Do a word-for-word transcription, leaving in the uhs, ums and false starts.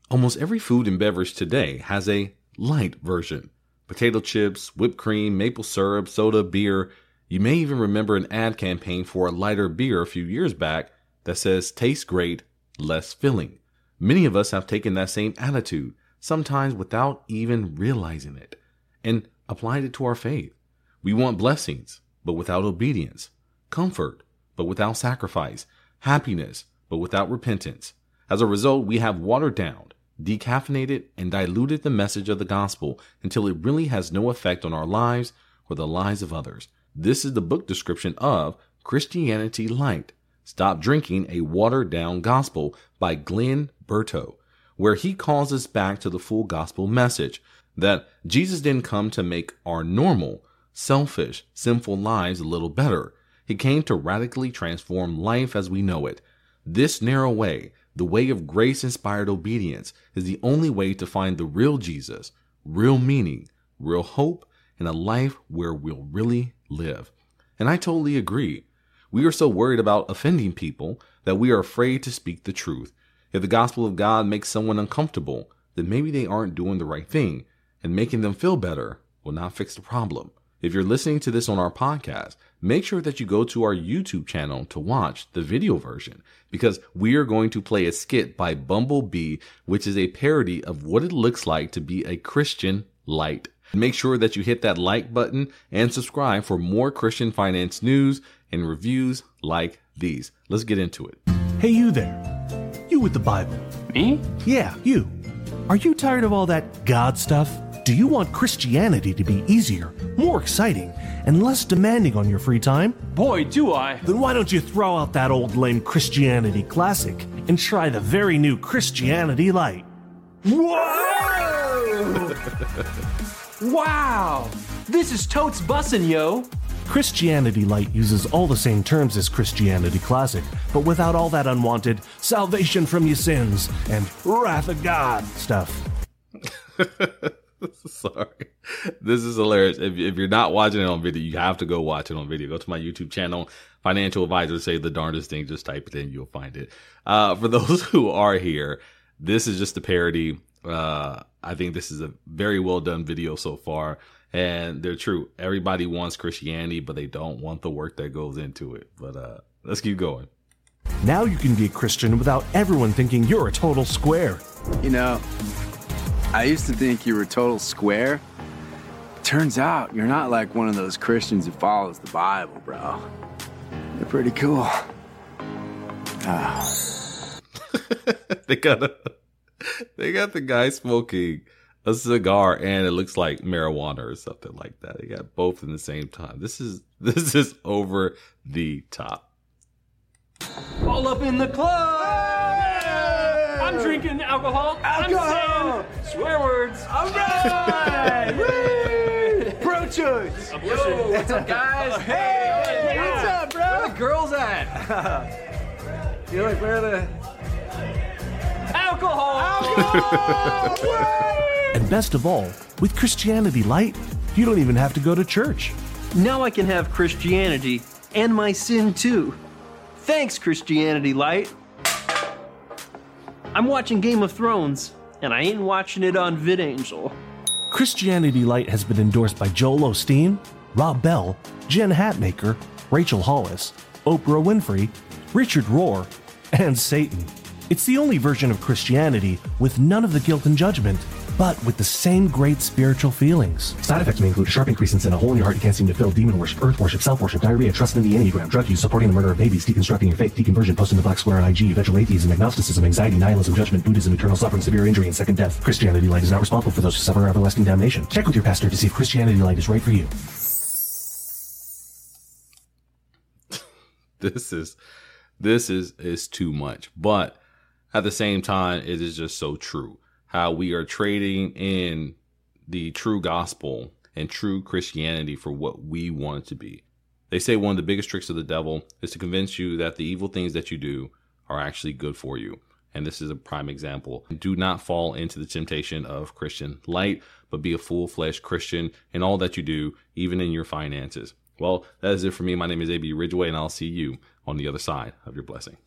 Almost every food and beverage today has a light version. Potato chips, whipped cream, maple syrup, soda, beer. You may even remember an ad campaign for a lighter beer a few years back that says, tastes great, less filling. Many of us have taken that same attitude, sometimes without even realizing it, and applied it to our faith. We want blessings, but without obedience. Comfort, but without sacrifice. Happiness, but without repentance. As a result, we have watered down, decaffeinated, and diluted the message of the gospel until it really has no effect on our lives or the lives of others. This is the book description of Christianity Light. Stop Drinking a Watered Down Gospel by Glenn Berto, where he calls us back to the full gospel message that Jesus didn't come to make our normal, selfish, sinful lives a little better. He came to radically transform life as we know it. This narrow way, the way of grace-inspired obedience, is the only way to find the real Jesus, real meaning, real hope, and a life where we'll really live. And I totally agree. We are so worried about offending people that we are afraid to speak the truth. If the gospel of God makes someone uncomfortable, then maybe they aren't doing the right thing, and making them feel better will not fix the problem. If you're listening to this on our podcast, make sure that you go to our YouTube channel to watch the video version, because we are going to play a skit by Bumblebee, which is a parody of what it looks like to be a Christian light. Make sure that you hit that like button and subscribe for more Christian finance news and reviews like these. Let's get into it. Hey, you there. You with the Bible. Me? Yeah, you. Are you tired of all that God stuff? Do you want Christianity to be easier, more exciting, and less demanding on your free time? Boy, do I. Then why don't you throw out that old lame Christianity classic and try the very new Christianity Light? Whoa! Wow! This is totes bussin', yo! Christianity Light uses all the same terms as Christianity Classic, but without all that unwanted salvation from your sins and wrath of God stuff. Sorry. This is hilarious. If, if you're not watching it on video, you have to go watch it on video. Go to my YouTube channel, Financial Advisors Say the Darndest Thing. Just type it in. You'll find it. Uh, for those who are here, this is just a parody. Uh, I think this is a very well done video so far. And they're true. Everybody wants Christianity, but they don't want the work that goes into it. But uh, let's keep going. Now you can be a Christian without everyone thinking you're a total square. You know, I used to think you were a total square. Turns out you're not like one of those Christians who follows the Bible, bro. They're pretty cool. Ah. they got a, they got the guy smoking a cigar and it looks like marijuana or something like that. They got both in the same time. This is this is over the top. All up in the club! Yeah! I'm drinking alcohol. Alcohol! I'm saying swear words. All right! Woo! Pro choice! I'm pushing. What's up, guys? Oh, hey! Yeah. What's up, bro? Where the girls at? You're like, where are the... Alcohol! Alcohol! And best of all, with Christianity Light, you don't even have to go to church. Now I can have Christianity and my sin too. Thanks, Christianity Light. I'm watching Game of Thrones, and I ain't watching it on VidAngel. Christianity Light has been endorsed by Joel Osteen, Rob Bell, Jen Hatmaker, Rachel Hollis, Oprah Winfrey, Richard Rohr, and Satan. It's the only version of Christianity with none of the guilt and judgment, but with the same great spiritual feelings. Side effects may include a sharp increase in sin, a hole in your heart you can't seem to fill, demon worship, earth worship, self-worship, diarrhea, trust in the Enneagram, drug use, supporting the murder of babies, deconstructing your faith, deconversion, posting the black square on I G, eventual atheism, agnosticism, anxiety, nihilism, judgment, Buddhism, eternal suffering, severe injury, and second death. Christianity Light is not responsible for those who suffer everlasting damnation. Check with your pastor to see if Christianity Light is right for you. This is this is is too much, but at the same time, it is just so true. How we are trading in the true gospel and true Christianity for what we want it to be. They say one of the biggest tricks of the devil is to convince you that the evil things that you do are actually good for you. And this is a prime example. Do not fall into the temptation of Christian light, but be a full-fledged Christian in all that you do, even in your finances. Well, that is it for me. My name is A B Ridgeway, and I'll see you on the other side of your blessing.